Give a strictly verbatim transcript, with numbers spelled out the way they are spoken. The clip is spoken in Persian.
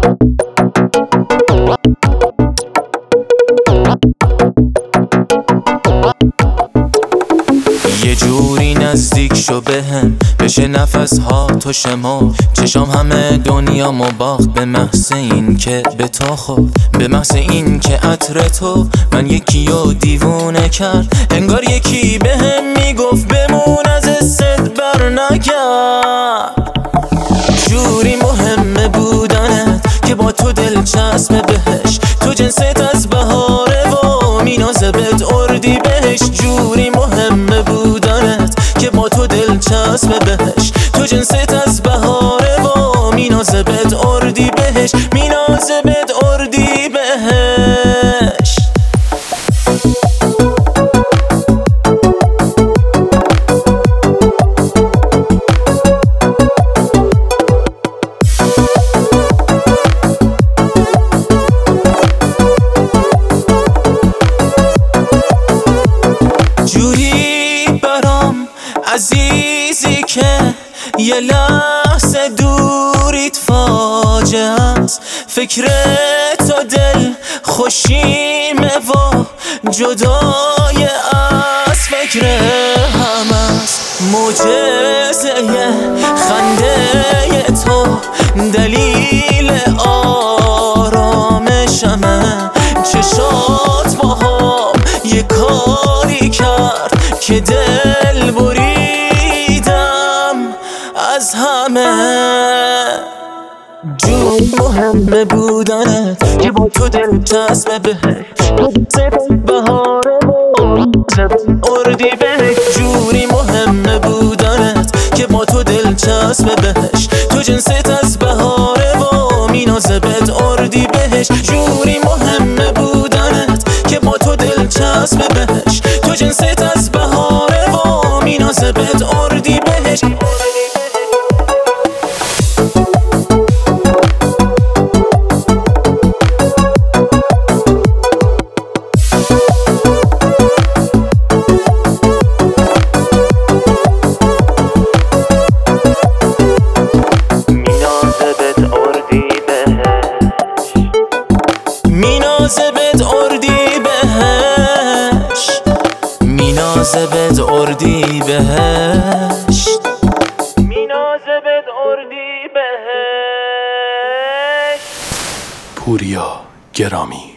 یه جوری نزدیک شو بهم، بشه نفس ها تو شما چشام همه دنیا مباخت، به محض این که به تو خود، به محض این که عطر تو من یکی رو دیوونه کرد. انگار یکی بهم میگفت بمون از حست بر نگرد. جوری مهمه بودنت که با تو دلچسبه بهش، تو جنست از بهاره و مینازه بهت اردی بهش. جوری مهمه بودنت که با تو دلچسبه بهش، تو جنست از بهاره و مینازه بهت اردی بهش، مینازه بهت اردی بهش. جوری برام عزیزی که یه لحظه دوریت فاجعه است، فکر تو دل خوشیمه و جدای از فکر هم است. معجزه خنده تو دلیل آرامشمه، چشات با هم یه کاری کرد که دل بریدم از همه. جون مهمه بودنت که با تو دلچسبه بهش، بهاره اردی بهش. جوری مهمه بودنت که با تو دلچسبه بهش، تو جنست از بهاره و مینازه بهت اردی بهش. جوری مهمه بودنت که با تو دلچسبه بهش، تو جنست از بهاره و مینازه بهت اردی بهش. مینازه بهت اردی بهش، مینازه بهت اردی بهش، مینازه بهت اردی بهش. پوریا گرامی.